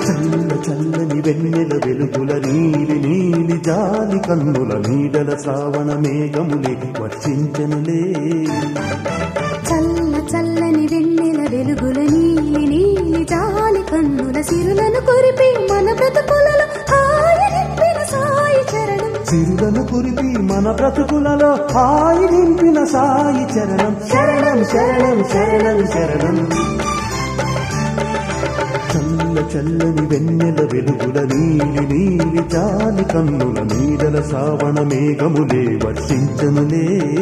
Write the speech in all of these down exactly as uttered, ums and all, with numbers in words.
చల్ల చల్లని వెన్నెల వెలుగుల నీలి నీలి జాలి కన్నుల నీడల శ్రావణ మేఘములే వర్షించనులే. చల్ల చల్లని వెన్నెల వెలుగుల నీలి నీలి జాలి కన్నుల సిరులను కురిపి మన బ్రతుకులలో హాయి నింపిన సాయి చరణం. సిరులను కురిపి మన బ్రతుకులలో హాయి నింపిన సాయి చరణం. శరణం శరణం శరణం శరణం. చల్ల చల్లని వెన్నెల వెలుగుల నీలి నీలి జాలి కన్నుల నీడల శ్రావణ మేఘములే వర్షించనులే.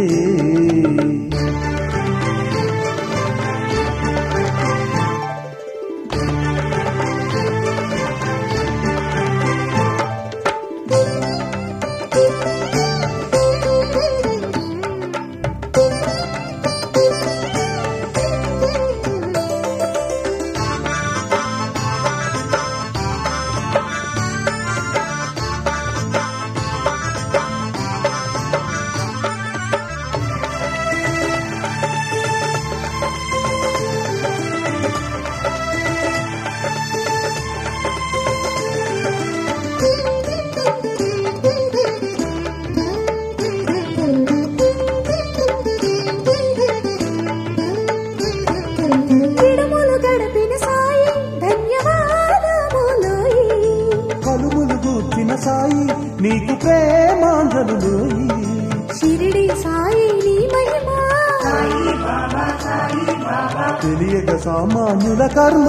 సాయి నీకు ప్రేమాంజలులోయి. షిరిడి సాయి నీ మహిమా తెలియక సామాన్యుల కర్మ.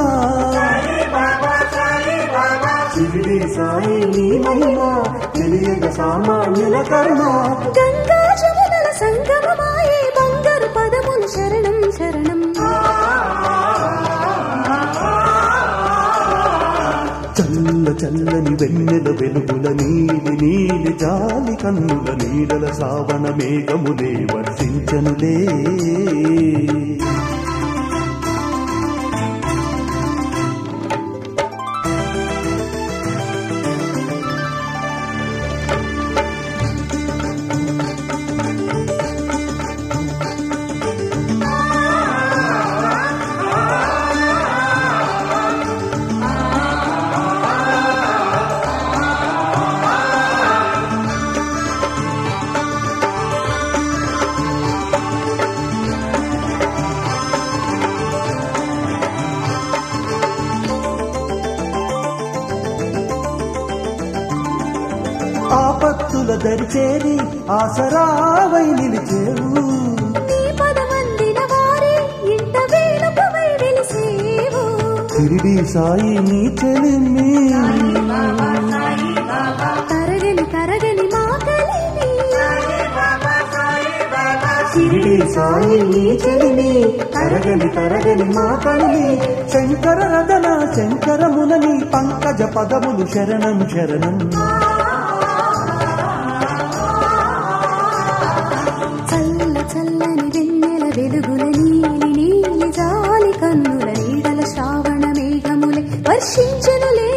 షిరిడి సాయి నీ మహిమా తెలియక సామాన్యుల కర్మ. గంగా జమునల సంగమమాయే బంగారు పదములు శరణం శరణం. చల్ల చల్లని వెన్నెల వెలుగుల నీలి నీలి జాలి కన్నుల నీడల శ్రావణ మేఘములే వర్షించనులే. ఆపత్తుల దరిచేరి ఆసరావై నిలిచేవు. నీ పదమందిన వారి ఇంట వేలుపవై వెలిసేవు. షిరిడి సాయి నీ చెలిమి తరగని తరగని మా కలిమి. షిరిడి సాయి నీ చెలిమి తరగని తరగని మా కలిమి. శంకర రదన శంకరమునని పంకజ పదములు శరణం శరణం. చల్లని వెన్నెల వెలుగుల నీలి నీలి జాలి కన్నుల నీడల శ్రావణ మేఘములే వర్షించెనులే.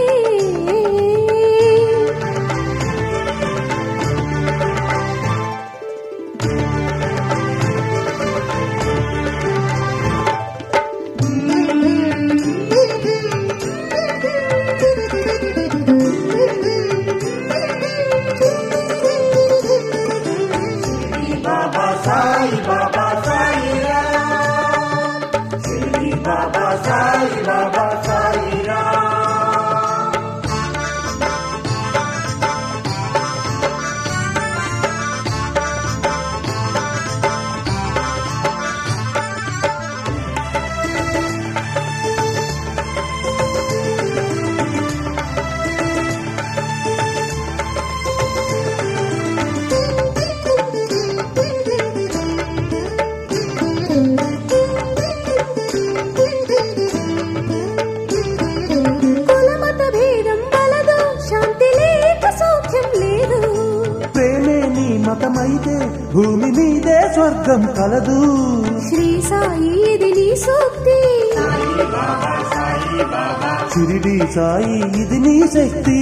సాయి బాబా సాయి రామ్. షిరిడి బాబా సాయి బాబా సాయి రామ్. కులమత భేదం వలదు శాంతి లేక సౌఖ్యం లేదు. ప్రేమే నీ మతమైతే భూమి మీదే స్వర్గం కలదు. శ్రీ సాయి ఇది నీ సూక్తి. షిరిడి సాయి ఇది నీ శక్తి.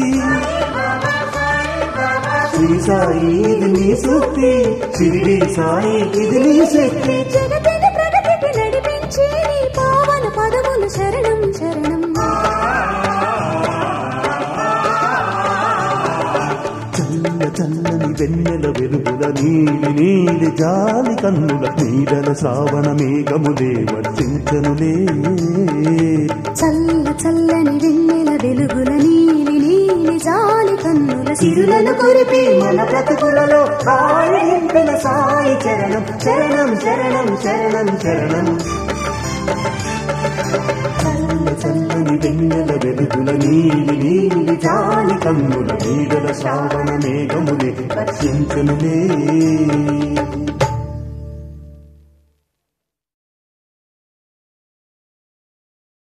శ్రీ సాయి ఇది నీ సూక్తి. షిరిడి సాయి ఇది నీ శక్తి. జగతిని ప్రగతికి నడిపించే నీ పావన పదములు శరణం శరణం. చల్ల చల్లని వెన్నెల వెలుగుల నీలి నీలి జాలి కన్నుల నీడల శ్రావణ మేఘములే వర్షించనులే చల్ల చల్లని వెన్నెల వెలుగుల నీలి నీలి జాలి కన్నుల సిరులను కురిపి మన బ్రతుకులలో హాయి నింపిన సాయి చరణం చరణం చరణం చరణం చరణం చల్ల చల్లని వెన్నెల వెలుగుల నీలి నీలి జాలి కన్నుల నీడల శ్రావణ మేఘములే వర్షించనులే